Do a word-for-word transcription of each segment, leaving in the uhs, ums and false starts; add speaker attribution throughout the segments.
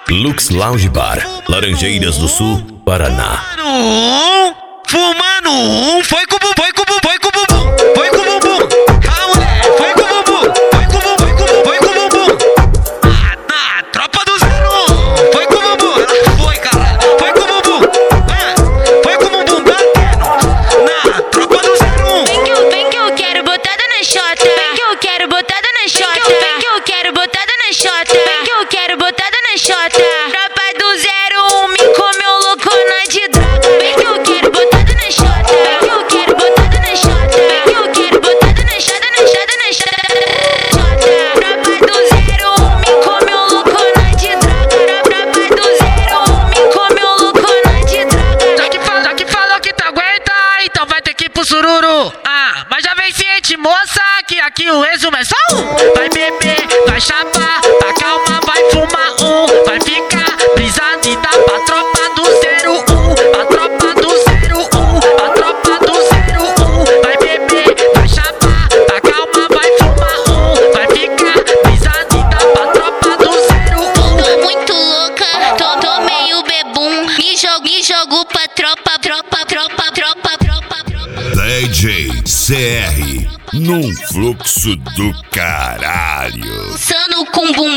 Speaker 1: Lux Lounge Bar, Laranjeiras do Sul, Paraná.
Speaker 2: Fumando um, foi com o bumbum, foi com o bumbum, foi com o bumbum, foi com o bumbum. A mulher foi com o bumbum, foi com o bumbum, foi com o bumbum, foi com o bumbum. Ah, na tropa do zero um, foi com o bumbum, ela foi, cara, foi com o bumbum. Ah, foi com o bumbum batendo na tropa do zero um.
Speaker 3: Vem que eu, vem que eu quero botada na xota. Vem que eu quero botada na xota. Vem que eu quero botada na xota. Vem que eu quero botada na xota. Tropa do zero um me comeu loucona de droga. Vem que eu quero botada na xota. Vem que eu quero botada na xota. Vem que eu quero botada na xota, na xota, na xota. Tropa do zero um me comeu loucona de droga. Tropa do zero um me comeu loucona de droga.
Speaker 2: Já que falou, já que falou que tu aguenta, então vai ter que ir pro sururu. Ah, mas já vem ciente, moça, que aqui o resumo é só um. Vai beber, vai chapar, tá calma, vai fumar um. Vai ficar brisado e dá pra tropa do zero um. Pra tropa do zero um, pra tropa do zero um. Vai beber, vai chapar, tá calma, vai fumar um. Vai ficar brisado e dá pra tropa do zero um.
Speaker 3: Tô muito louca, tô, tô meio bebum. Me jogo, me jogo pra tropa, tropa, tropa, tropa, tropa, tropa.
Speaker 4: D J C R num fluxo do caralho.
Speaker 3: Sano com bumbum.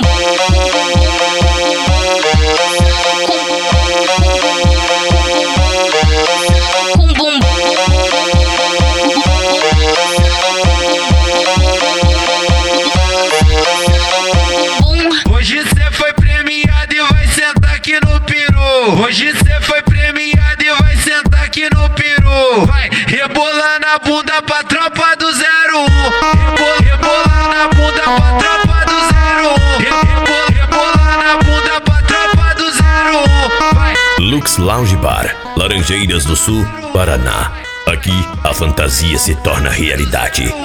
Speaker 3: Com bumbum.
Speaker 2: Hoje cê foi premiado e vai sentar aqui no peru. Hoje cê foi premiado e vai sentar aqui no peru. Vai rebolar na bunda pra tropa do zero um. Rebola, rebolar na bunda pra tropa do zero um. Rebola, rebolar na bunda pra tropa do zero um. Vai.
Speaker 1: Lux Lounge Bar, Laranjeiras do Sul, Paraná. Aqui a fantasia se torna realidade.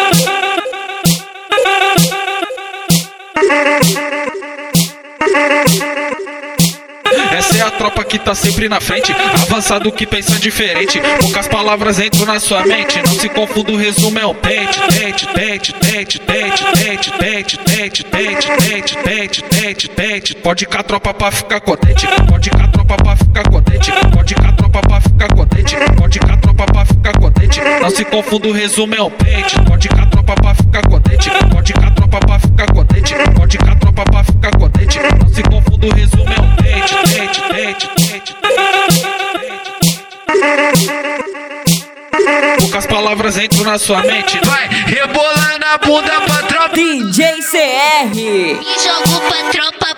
Speaker 5: Essa é a tropa que tá sempre na frente, avançado que pensa diferente. Poucas palavras entram na sua mente, não se confunda, o resumo é um tente, tente, tente, tente, tente, tente, tente, tente, tente, tente, tente, tente, tente. Pode ir com a tropa pra ficar contente, pode ir com a tropa pra ficar contente, pode ir com a tropa pra ficar contente, pode ir com a tropa pra ficar contente. Não se confunda, o resumo é um pente. Pode ir com a tropa pra ficar contente, pode ir com a tropa pra ficar contente, pode ir com a tropa pra ficar contente. Não se confunda, o resumo é um pente, tente, tente, tente, tente. Poucas palavras entram na sua mente.
Speaker 2: Vai rebolar na bunda pra tropa.
Speaker 6: D J C R.
Speaker 3: Me jogo pra tropa,